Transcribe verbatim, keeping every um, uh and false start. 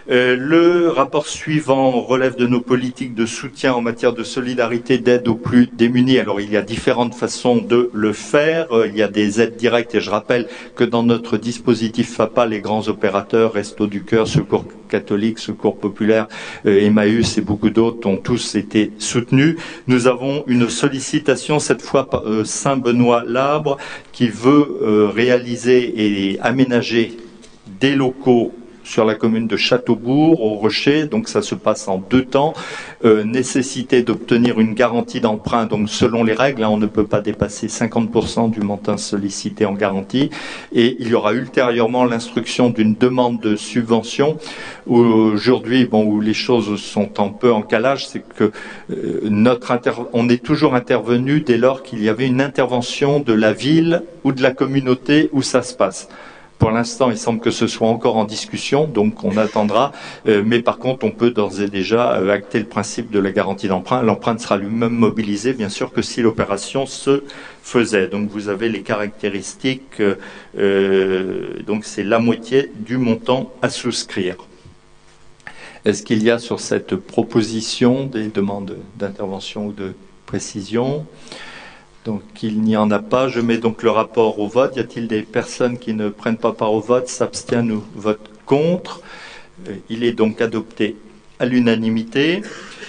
Euh, le rapport suivant relève de nos politiques de soutien en matière de solidarité, d'aide aux plus démunis. Alors, il y a différentes façons de le faire. Euh, il y a des aides directes, et je rappelle que dans notre dispositif FAPA, les grands opérateurs, Restos du Cœur, Secours catholique, Secours populaire, euh, Emmaüs et beaucoup d'autres ont tous été soutenus. Nous avons une sollicitation, cette fois par euh, Saint-Benoît-Labre, qui veut euh, réaliser et aménager des locaux sur la commune de Châteaubourg, au Rocher, donc ça se passe en deux temps. Euh, nécessité d'obtenir une garantie d'emprunt, donc selon les règles, hein, on ne peut pas dépasser cinquante pour cent du montant sollicité en garantie. Et il y aura ultérieurement l'instruction d'une demande de subvention. Aujourd'hui, bon, où les choses sont un peu en calage, c'est que euh, notre inter... on est toujours intervenu dès lors qu'il y avait une intervention de la ville ou de la communauté où ça se passe. Pour l'instant, il semble que ce soit encore en discussion, donc on attendra. Euh, mais par contre, on peut d'ores et déjà euh, acter le principe de la garantie d'emprunt. L'emprunt sera lui-même mobilisé, bien sûr, que si l'opération se faisait. Donc vous avez les caractéristiques, euh, donc c'est la moitié du montant à souscrire. Est-ce qu'il y a sur cette proposition des demandes d'intervention ou de précision ? Donc il n'y en a pas. Je mets donc le rapport au vote. Y a-t-il des personnes qui ne prennent pas part au vote, s'abstiennent ou votent contre ? Il est donc adopté à l'unanimité.